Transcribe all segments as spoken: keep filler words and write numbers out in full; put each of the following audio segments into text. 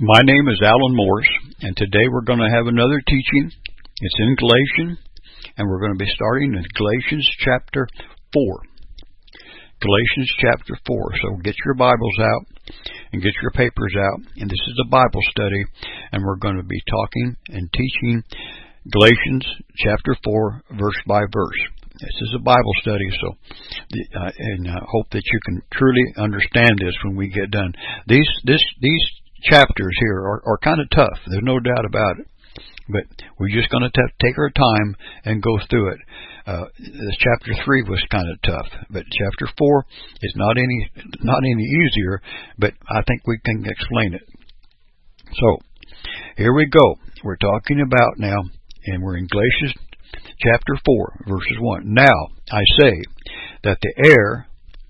My name is Alan Morris, and today we're going to have another teaching. It's in Galatians, and we're going to be starting in Galatians chapter four. Galatians chapter four. So get your Bibles out and get your papers out, and this is a Bible study, and we're going to be talking and teaching Galatians chapter four, verse by verse. This is a Bible study, so uh, and I hope that you can truly understand this when we get done. These this these chapters here are, are kind of tough. There's no doubt about it. But we're just going to take our time and go through it. Uh, this chapter three was kind of tough, but chapter four is not any not any easier. But I think we can explain it. So here we go. We're talking about now, and we're in Galatians chapter four, verses one. Now I say that the heir,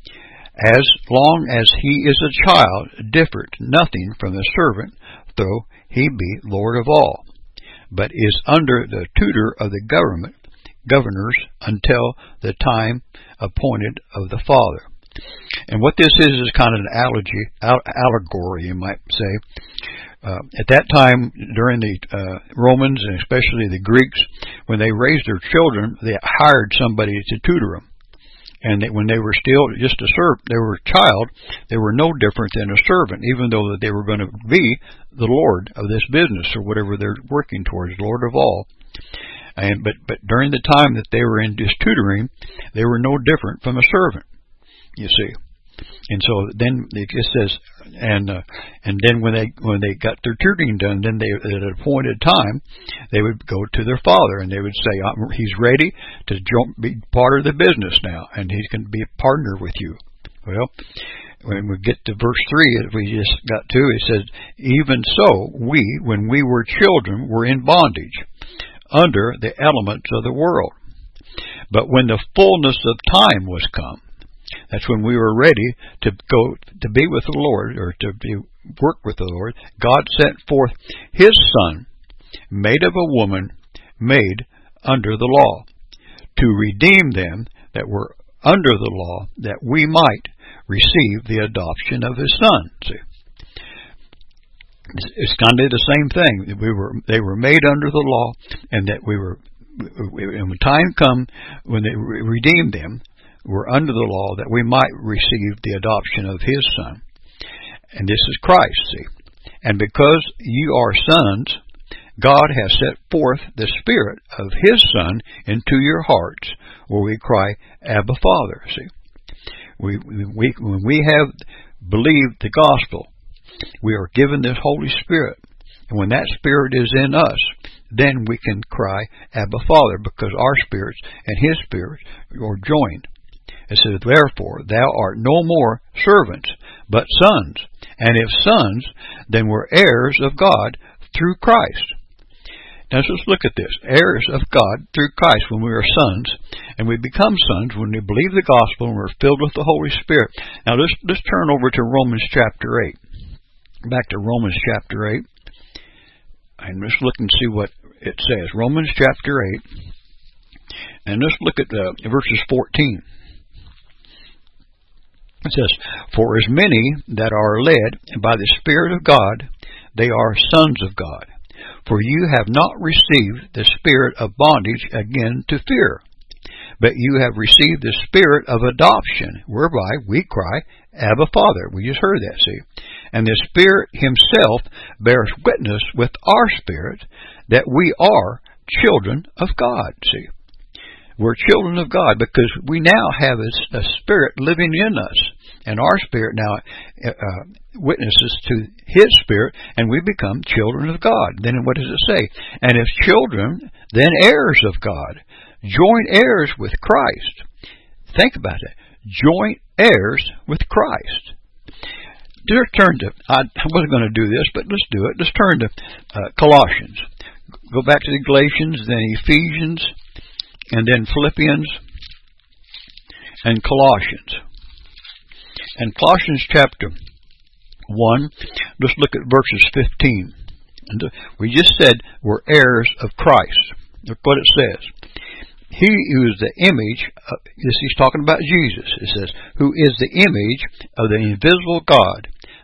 as long as he is a child, differeth nothing from the servant, though he be Lord of all, but is under the tutor of the government, governors, until the time appointed of the Father. And what this is is kind of an allegory, allegory you might say. Uh, at that time, during the uh, Romans and especially the Greeks, when they raised their children, they hired somebody to tutor them. And they, when they were still just a serv, they were a child, they were no different than a servant, even though that they were going to be the Lord of this business or whatever they're working towards, Lord of all. And but but during the time that they were in this tutoring, they were no different from a servant. You see. And so then it just says, and uh, and then when they when they got their tutoring done, then they at an appointed time they would go to their father and they would say, "He's ready to be part of the business now, and he can be a partner with you." Well, when we get to verse three, that we just got to, it says, "Even so, we, when we were children, were in bondage under the elements of the world. But when the fullness of time was come," that's when we were ready to go to be with the Lord, or to be, work with the Lord, "God sent forth His Son, made of a woman, made under the law, to redeem them that were under the law, that we might receive the adoption of His Son." See, it's kind of the same thing. We were they were made under the law, and that we were. And when time come, when they redeemed them, we're under the law, that we might receive the adoption of His Son. And this is Christ, see. "And because you are sons, God has set forth the Spirit of His Son into your hearts, where we cry, Abba, Father." See, we, we when we have believed the gospel, we are given this Holy Spirit. And when that Spirit is in us, then we can cry, Abba, Father, because our spirits and His Spirit are joined. It says, "Therefore thou art no more servants, but sons. And if sons, then we're heirs of God through Christ." Now let's look at this. Heirs of God through Christ, when we are sons. And we become sons when we believe the gospel and we're filled with the Holy Spirit. Now let's, let's turn over to Romans chapter eight. Back to Romans chapter eight. And let's look and see what it says. Romans chapter eight. And let's look at uh, verses fourteen. It says, "For as many that are led by the Spirit of God, they are sons of God. For you have not received the spirit of bondage again to fear, but you have received the spirit of adoption, whereby we cry, Abba, Father." We just heard that, see. "And the Spirit Himself bears witness with our spirit that we are children of God." See. We're children of God because we now have a, a Spirit living in us. And our spirit now uh, witnesses to His Spirit, and we become children of God. Then what does it say? "And if children, then heirs of God, joint heirs with Christ." Think about it. Joint heirs with Christ. Let's turn to, I wasn't going to do this, but let's do it. Let's turn to uh, Colossians. Go back to the Galatians, then Ephesians, and then Philippians, and Colossians. And Colossians chapter one, let's look at verses fifteen. And we just said we're heirs of Christ. Look what it says. "He who is the image," of, this he's talking about Jesus, it says, "who is the image of the invisible God,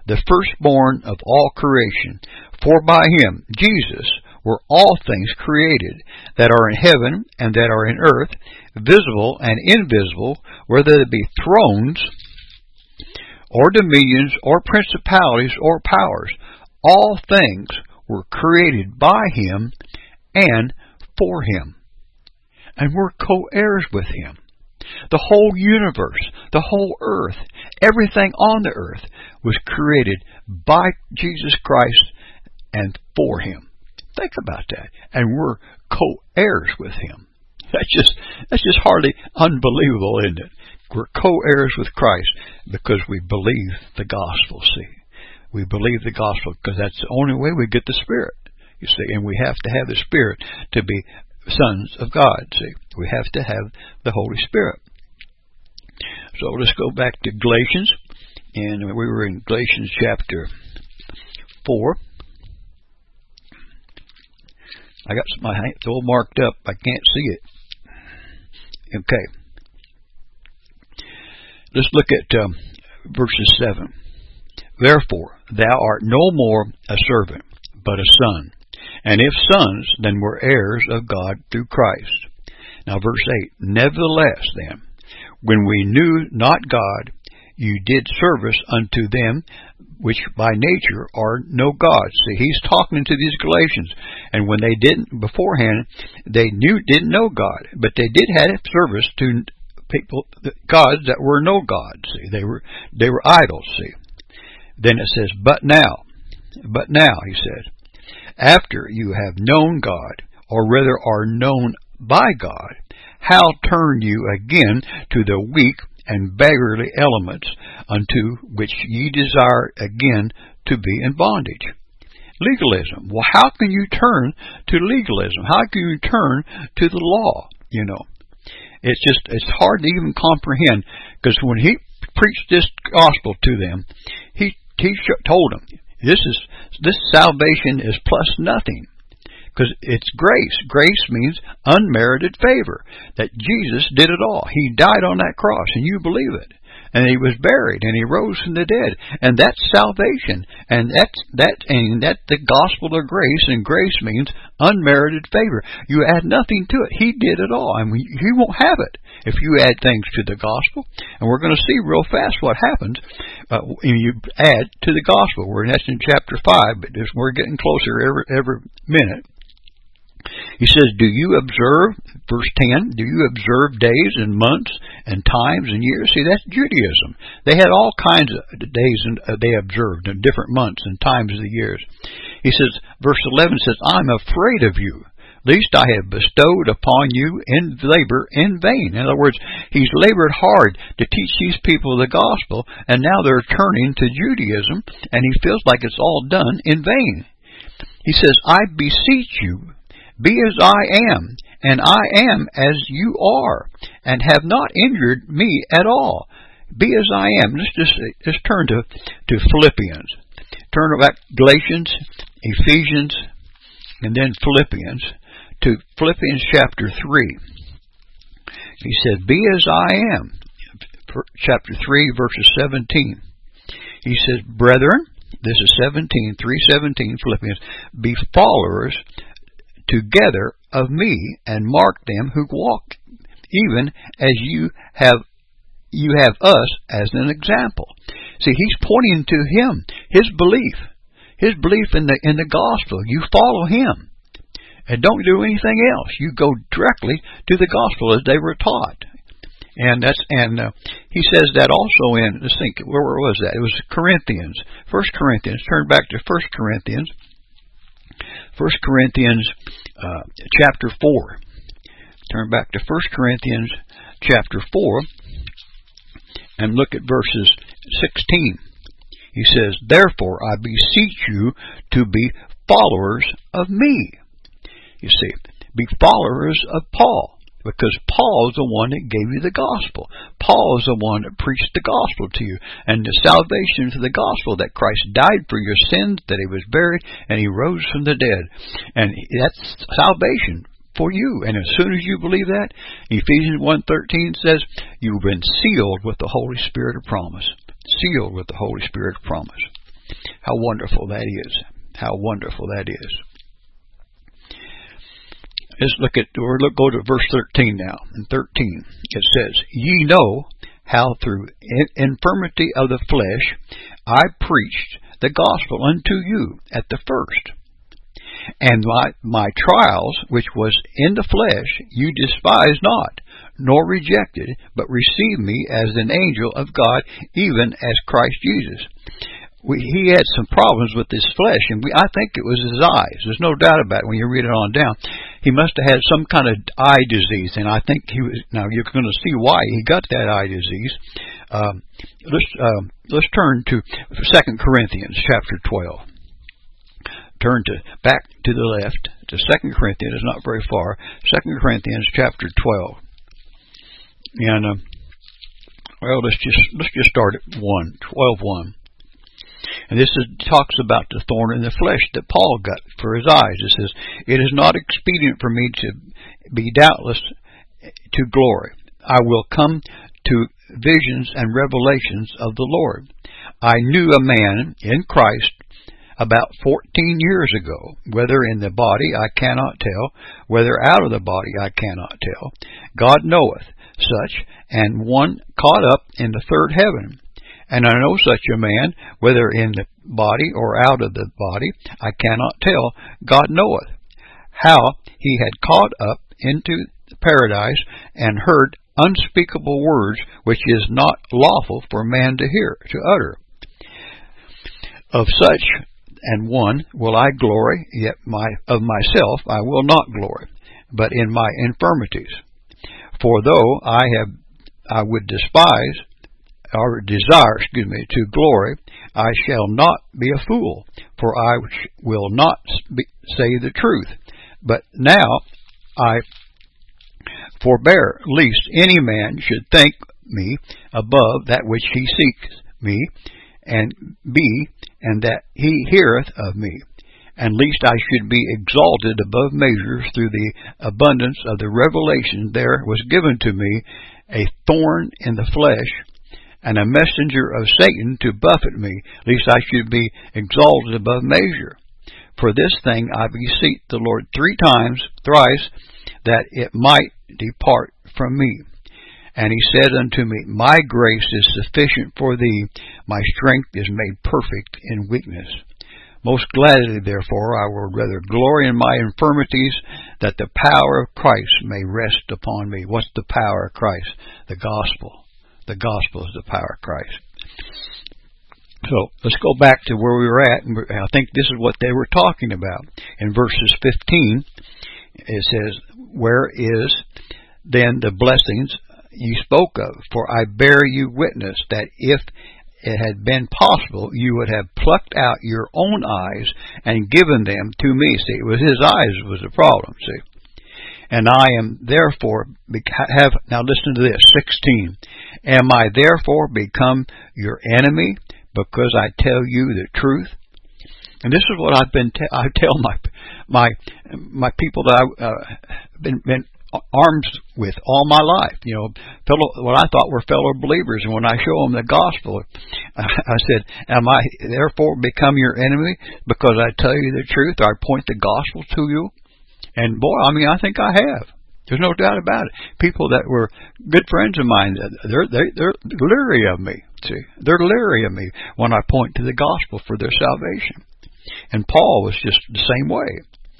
the firstborn of all creation. For by him, Jesus, were all things created, that are in heaven and that are in earth, visible and invisible, whether they be thrones, or dominions, or principalities, or powers. All things were created by him and for him. And we're co-heirs with him. The whole universe, the whole earth, everything on the earth was created by Jesus Christ and for him. Think about that. And we're co-heirs with him. That's just that's just hardly unbelievable, isn't it? We're co-heirs with Christ because we believe the gospel, see. We believe the gospel because that's the only way we get the Spirit, you see. And we have to have the Spirit to be sons of God, see. We have to have the Holy Spirit. So let's go back to Galatians. And we were in Galatians chapter four. I got my it's all marked up. I can't see it. Okay. Let's look at um, verses seven. Therefore, thou art no more a servant, but a son. And if sons, then we're heirs of God through Christ. Now verse eight. Nevertheless, then, when we knew not God, you did service unto them which by nature are no gods. See, he's talking to these Galatians, and when they didn't beforehand, they knew didn't know God, but they did have service to people, gods that were no gods. See, they were they were idols. See, then it says, but now, but now, he said, after you have known God, or rather are known by God, how turn you again to the weak and beggarly elements unto which ye desire again to be in bondage? Legalism. Well, how can you turn to legalism? How can you turn to the law? You know, it's just, it's hard to even comprehend, because when he preached this gospel to them, he, he told them, this is, this salvation is plus nothing. Because it's grace. Grace means unmerited favor. That Jesus did it all. He died on that cross, and you believe it. And he was buried, and he rose from the dead. And that's salvation. And that's that, and that's the gospel of grace, and grace means unmerited favor. You add nothing to it. He did it all. I mean, he won't have it if you add things to the gospel. And we're going to see real fast what happens uh, when you add to the gospel. We're in that's in chapter five, but we're getting closer every every minute. He says, do you observe, verse ten, do you observe days and months and times and years? See, that's Judaism. They had all kinds of days and uh, they observed in different months and times of the years. He says, verse eleven says, I'm afraid of you, lest I have bestowed upon you in labor in vain. In other words, he's labored hard to teach these people the gospel, and now they're turning to Judaism, and he feels like it's all done in vain. He says, I beseech you, be as I am, and I am as you are, and have not injured me at all. Be as I am. Let's just let's turn to, to Philippians. Turn back Galatians, Ephesians, and then Philippians, to Philippians chapter three. He said, be as I am. Chapter three, verses seventeen. He says, brethren, this is seventeen, three seventeen, Philippians, be followers together of me, and mark them who walk, even as you have you have us as an example. See, he's pointing to him, his belief, his belief in the in the gospel. You follow him, and don't do anything else. You go directly to the gospel as they were taught. And that's and uh, he says that also in, let's think, where, where was that? It was Corinthians, First Corinthians. Turn back to First Corinthians. First Corinthians uh, chapter four. Turn back to First Corinthians chapter four and look at verses sixteen. He says, therefore I beseech you to be followers of me. You see, be followers of Paul. Because Paul is the one that gave you the gospel. Paul is the one that preached the gospel to you. And the salvation to the gospel, that Christ died for your sins, that he was buried, and he rose from the dead. And that's salvation for you. And as soon as you believe that, Ephesians one thirteen says, you've been sealed with the Holy Spirit of promise. Sealed with the Holy Spirit of promise. How wonderful that is. How wonderful that is. Let's look at, or look, go to verse thirteen now. In thirteen, it says, Ye know how through infirmity of the flesh I preached the gospel unto you at the first. And my, my trials, which was in the flesh, you despised not, nor rejected, but received me as an angel of God, even as Christ Jesus. We, he had some problems with his flesh, and we, I think it was his eyes. There's no doubt about it when you read it on down. He must have had some kind of eye disease, and I think he was. Now you're going to see why he got that eye disease. Um, let's um, let's turn to Second Corinthians chapter twelve. Turn to back to the left to Second Corinthians. It's not very far. Second Corinthians chapter twelve, and uh, well, let's just let's just start at one twelve one. And this is, talks about the thorn in the flesh that Paul got for his eyes. It says, It is not expedient for me to be doubtless to glory. I will come to visions and revelations of the Lord. I knew a man in Christ about fourteen years ago, whether in the body I cannot tell, whether out of the body I cannot tell. God knoweth such, and one caught up in the third heaven. And I know such a man, whether in the body or out of the body, I cannot tell. God knoweth how he had caught up into paradise and heard unspeakable words, which is not lawful for man to hear, to utter. Of such and one will I glory, yet my of myself I will not glory, but in my infirmities. For though I have, I would despise or desire, excuse me, to glory, I shall not be a fool, for I will not be, say the truth. But now I forbear, lest any man should think me above that which he seeks me, and be, and that he heareth of me, and lest I should be exalted above measures through the abundance of the revelation. There was given to me a thorn in the flesh, and a messenger of Satan to buffet me, lest I should be exalted above measure. For this thing I beseech the Lord three times, thrice, that it might depart from me. And he said unto me, My grace is sufficient for thee, my strength is made perfect in weakness. Most gladly, therefore, I will rather glory in my infirmities, that the power of Christ may rest upon me. What's the power of Christ? The gospel. The gospel is the power of Christ. So let's go back to where we were at. And I think this is what they were talking about. In verses fifteen, it says, Where is then the blessings you spoke of? For I bear you witness that if it had been possible, you would have plucked out your own eyes and given them to me. See, it was his eyes was the problem, see. And I am therefore, have, now listen to this, sixteen. Am I therefore become your enemy because I tell you the truth? And this is what I've been, te- I tell my, my, my people that I've uh, been, been arms with all my life, you know, fellow, what I thought were fellow believers. And when I show them the gospel, I said, am I therefore become your enemy because I tell you the truth, or I point the gospel to you? And boy, I mean, I think I have. There's no doubt about it. People that were good friends of mine, they're, they, they're leery of me. See, they're leery of me when I point to the gospel for their salvation. And Paul was just the same way.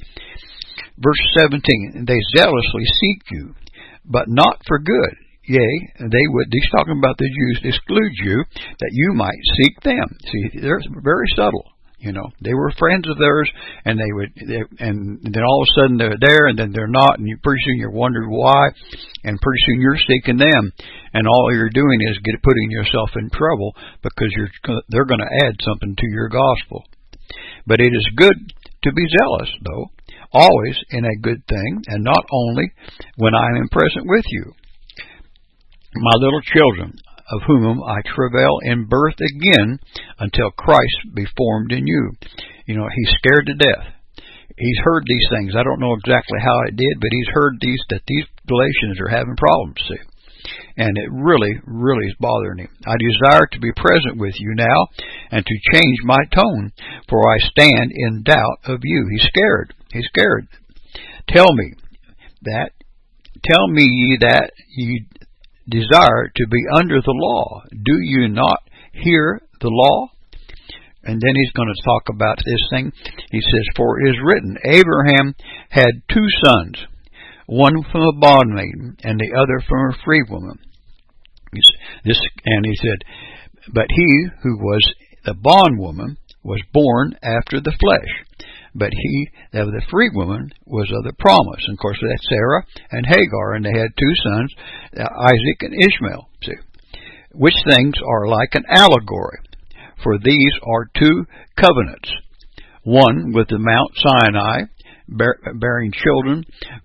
Verse seventeen, they zealously seek you, but not for good. Yea, they would, he's talking about the Jews, exclude you, that you might seek them. See, they're very subtle. You know, they were friends of theirs, and they would, they, and then all of a sudden they're there, and then they're not, and you pretty soon you're wondering why, and pretty soon you're seeking them, and all you're doing is get putting yourself in trouble because you're they're going to add something to your gospel. But it is good to be zealous, though, always in a good thing, and not only when I am present with you. My little children, of whom I travail in birth again until Christ be formed in you. You know, he's scared to death. He's heard these things. I don't know exactly how it did, but he's heard these, that these Galatians are having problems, see. and it really, really is bothering him. I desire to be present with you now and to change my tone, for I stand in doubt of you. He's scared. He's scared. Tell me that, tell me ye that ye desire to be under the law. Do you not hear the law? And then he's going to talk about this thing. He says, for it is written, Abraham had two sons, one from a bondmaiden and the other from a free woman. This, and he said, but he who was the bondwoman was born after the flesh, but he of the free woman was of the promise. And of course, that's Sarah and Hagar, and they had two sons, Isaac and Ishmael. See, which things are like an allegory. For these are two covenants, one with the Mount Sinai, bear, bearing children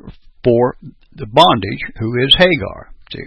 for the bondage, who is Hagar. See,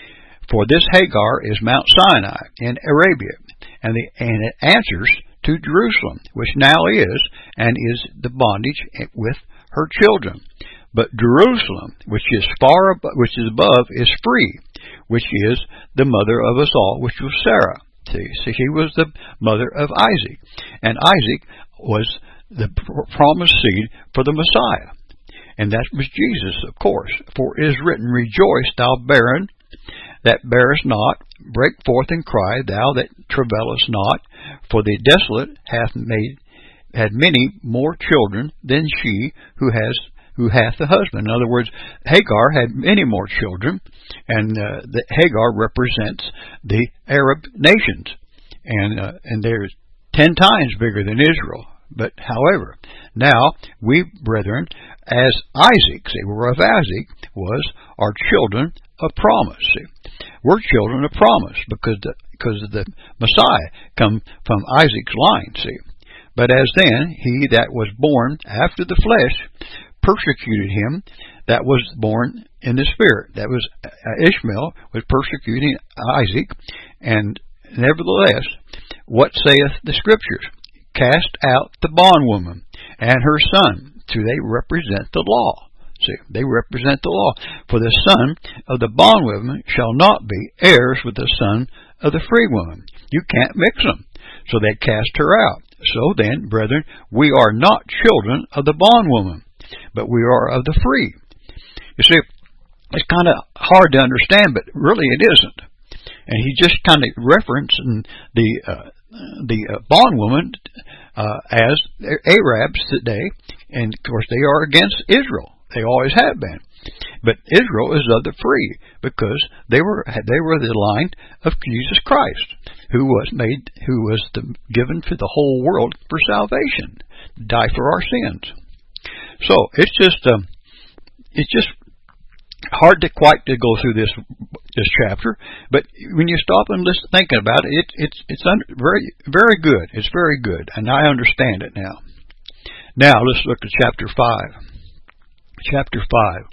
for this Hagar is Mount Sinai in Arabia, and, the, and it answers to Jerusalem, which now is, and is the bondage with her children. But Jerusalem, which is far above, which is above, is free, which is the mother of us all, which was Sarah. See, so she was the mother of Isaac, and Isaac was the promised seed for the Messiah, and that was Jesus, of course. For it is written, Rejoice, thou barren that bearest not, break forth and cry, thou that travailest not, for the desolate hath made had many more children than she who has who hath a husband. In other words, Hagar had many more children, and uh, the Hagar represents the Arab nations, and uh, and they're ten times bigger than Israel. But however, now we, brethren, as Isaac, see, we're of Isaac, was our children of promise. See, we're children of promise because the, because the Messiah come from Isaac's line. See, but as then he that was born after the flesh persecuted him that was born in the spirit. That was uh, Ishmael was persecuting Isaac, and nevertheless, what saith the Scriptures? Cast out the bondwoman and her son. So they represent the law. See, they represent the law. For the son of the bondwoman shall not be heirs with the son of the free woman. You can't mix them. So they cast her out. So then, brethren, we are not children of the bondwoman, but we are of the free. You see, it's kind of hard to understand, but really it isn't. And he just kind of referencing the uh, the uh, bondwoman uh, as Arabs today, and of course they are against Israel. They always have been. But Israel is of the free because they were they were the line of Jesus Christ, who was made who was the, given to the whole world for salvation, die for our sins. So it's just um, it's just hard to quite to go through this this chapter, but when you stop and listen, thinking about it, it it's it's under, very very good. It's very good, and I understand it now. Now let's look at chapter five. Chapter five.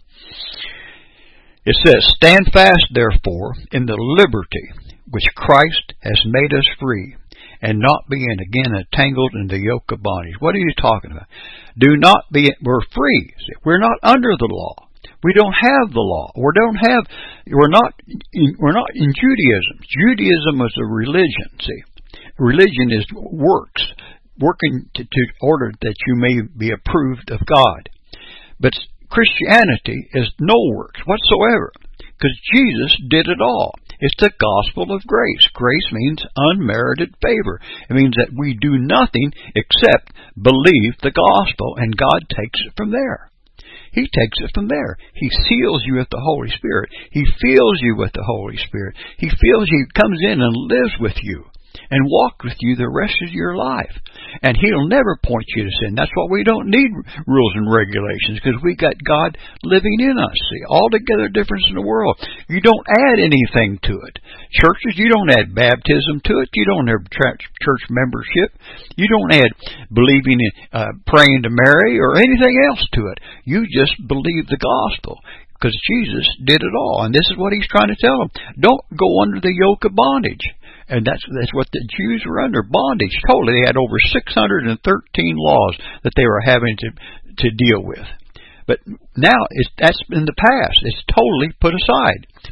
It says, "Stand fast, therefore, in the liberty which Christ has made us free, and not be again entangled in the yoke of bondage." What are you talking about? Do not be. We're free. We're not under the law. We don't have the law. We don't have. We're not. We're not in Judaism. Judaism is a religion. See, religion is works, working to, to order that you may be approved of God. But Christianity is no works whatsoever, because Jesus did it all. It's the gospel of grace. Grace means unmerited favor. It means that we do nothing except believe the gospel, and God takes it from there. He takes it from there. He seals you with the Holy Spirit. He fills you with the Holy Spirit. He fills you, comes in and lives with you and walks with you the rest of your life. And He'll never point you to sin. That's why we don't need rules and regulations, because we got God living in us. See, altogether difference in the world. You don't add anything to it. Churches, you don't add baptism to it. You don't add church membership. You don't add believing in, uh, praying to Mary or anything else to it. You just believe the gospel, because Jesus did it all. And this is what He's trying to tell them. Don't go under the yoke of bondage. And that's that's what the Jews were under, bondage. Totally, they had over six hundred thirteen laws that they were having to to deal with. But now it's, that's in the past. It's totally put aside.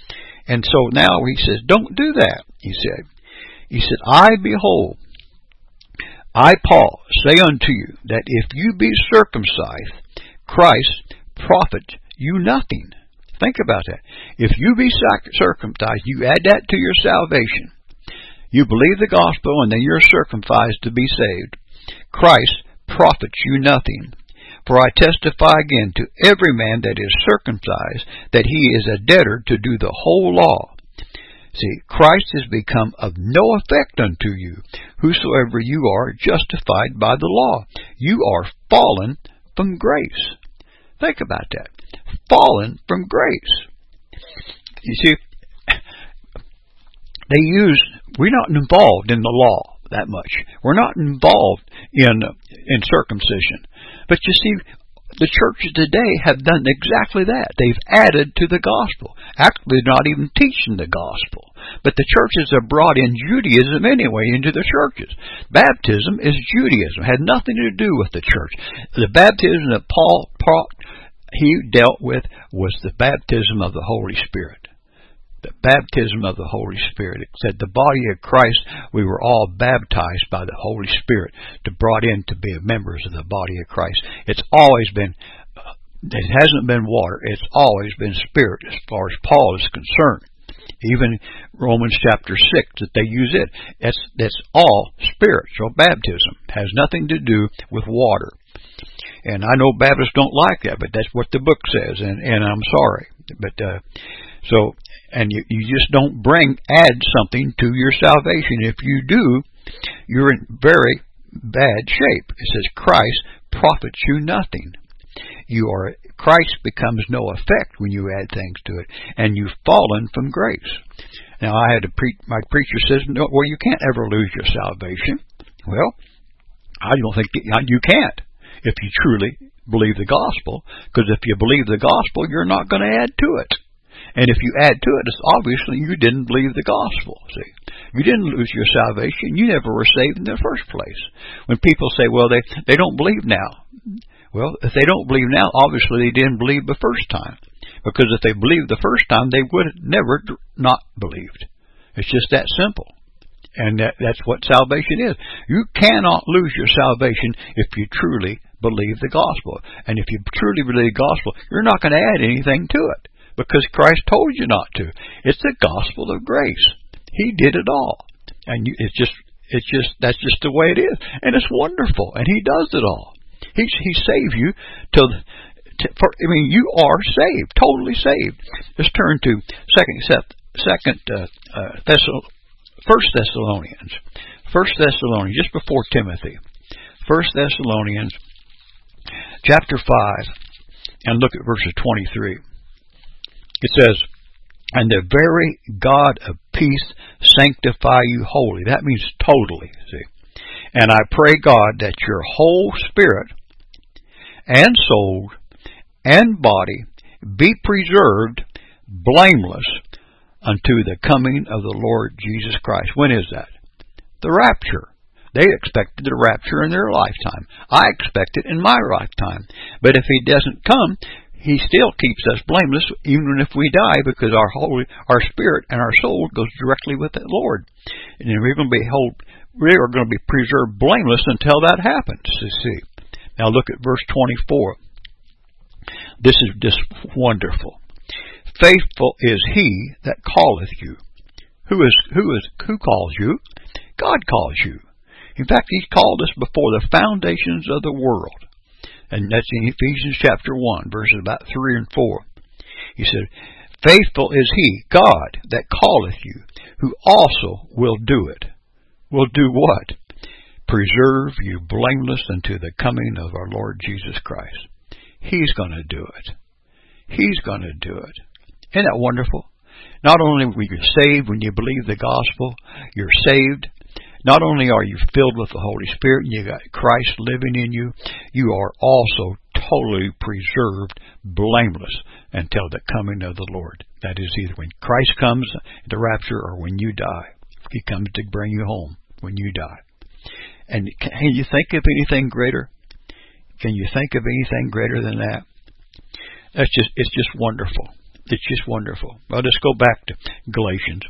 And so now he says, don't do that, he said. He said, I, behold, I, Paul, say unto you, that if you be circumcised, Christ profit you nothing. Think about that. If you be circumcised, you add that to your salvation. You believe the gospel, and then you're circumcised to be saved. Christ profits you nothing. For I testify again to every man that is circumcised, that he is a debtor to do the whole law. See, Christ has become of no effect unto you, whosoever you are justified by the law. You are fallen from grace. Think about that. Fallen from grace. You see, they use, we're not involved in the law that much. We're not involved in in circumcision. But you see, the churches today have done exactly that. They've added to the gospel. Actually, not even teaching the gospel. But the churches have brought in Judaism anyway into the churches. Baptism is Judaism. It had nothing to do with the church. The baptism that Paul, Paul he dealt with was the baptism of the Holy Spirit. The baptism of the Holy Spirit. It said the body of Christ, we were all baptized by the Holy Spirit, to brought in to be members of the body of Christ. It's always been, it hasn't been water, it's always been Spirit as far as Paul is concerned. Even Romans chapter six, that they use it, that's, that's all spiritual baptism. It has nothing to do with water. And I know Baptists don't like that, but that's what the book says, and, and I'm sorry. But, uh, so, and you, you just don't bring, add something to your salvation. If you do, you're in very bad shape. It says Christ profits you nothing. You are, Christ becomes no effect when you add things to it, and you've fallen from grace. Now, I had a pre- my preacher says, no, well, you can't ever lose your salvation. Well, I don't think you can't if you truly believe the gospel, because if you believe the gospel, you're not going to add to it. And if you add to it, it's obviously you didn't believe the gospel. See, you didn't lose your salvation. You never were saved in the first place. When people say, well, they, they don't believe now. Well, if they don't believe now, obviously they didn't believe the first time. Because if they believed the first time, they would have never not believed. It's just that simple. And that, that's what salvation is. You cannot lose your salvation if you truly believe the gospel. And if you truly believe the gospel, you're not going to add anything to it, because Christ told you not to. It's the gospel of grace. He did it all. And you, it's just, it's just, that's just the way it is. And it's wonderful. And He does it all. He, he saved you to, to for, I mean, you are saved, totally saved. Let's turn to second, second, uh, uh, Thessal, First Thessalonians, First Thessalonians, just before Timothy. First Thessalonians, chapter five, and look at verses twenty-three. It says, and the very God of peace sanctify you wholly. That means totally, see. And I pray, God, that your whole spirit and soul and body be preserved blameless unto the coming of the Lord Jesus Christ. When is that? The rapture. They expected the rapture in their lifetime. I expect it in my lifetime. But if He doesn't come, He still keeps us blameless even if we die, because our holy, our spirit and our soul goes directly with the Lord. And we're going to be hold, we are going to be preserved blameless until that happens. You see. Now look at verse twenty-four. This is just wonderful. Faithful is He that calleth you. Who is who is who calls you? God calls you. In fact, He called us before the foundations of the world. And that's in Ephesians chapter one, verses about three and four. He said, faithful is He, God, that calleth you, who also will do it. Will do what? Preserve you blameless unto the coming of our Lord Jesus Christ. He's going to do it. He's going to do it. Isn't that wonderful? Not only were you saved when you believe the gospel, you're saved. Not only are you filled with the Holy Spirit and you got Christ living in you, you are also totally preserved blameless until the coming of the Lord. That is either when Christ comes, the rapture, or when you die. He comes to bring you home when you die. And can you think of anything greater? Can you think of anything greater than that? That's just, it's just wonderful. It's just wonderful. Well, let's go back to Galatians.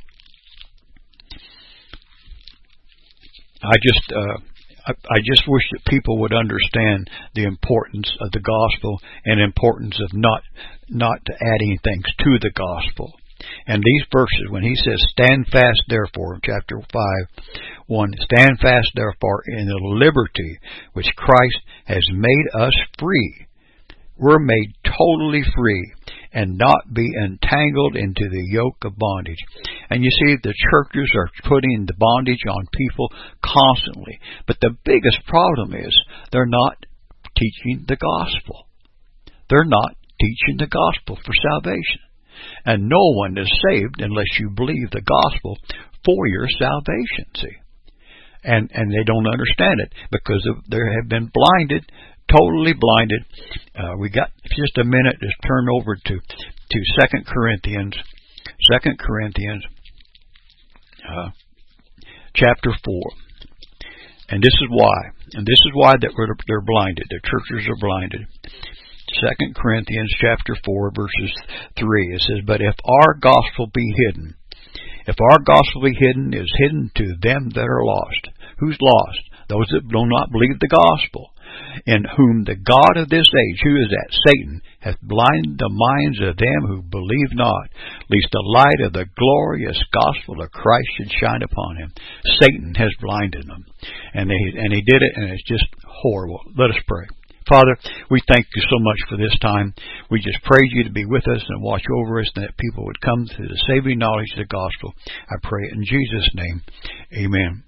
I just, uh, I, I just wish that people would understand the importance of the gospel and importance of not, not adding things to the gospel. And these verses, when he says, stand fast therefore, chapter five, one, stand fast therefore in the liberty which Christ has made us free. We're made totally free and not be entangled into the yoke of bondage. And you see, the churches are putting the bondage on people constantly. But the biggest problem is they're not teaching the gospel. They're not teaching the gospel for salvation. And no one is saved unless you believe the gospel for your salvation, see. And and they don't understand it because of, they have been blinded, totally blinded. Uh, we got just a minute to turn over to, to Second Corinthians, Second Corinthians, uh, chapter four. And this is why. And this is why that we're, they're blinded. The churches are blinded. Second Corinthians chapter four, verses three. It says, but if our gospel be hidden, if our gospel be hidden, is hidden to them that are lost. Who's lost? Those that do not believe the gospel. In whom the God of this age, who is that? Satan, hath blinded the minds of them who believe not, lest the light of the glorious gospel of Christ should shine upon him. Satan has blinded them. And, they, and he did it, and it's just horrible. Let us pray. Father, we thank you so much for this time. We just praise you to be with us and watch over us, and that people would come to the saving knowledge of the gospel. I pray in Jesus' name. Amen.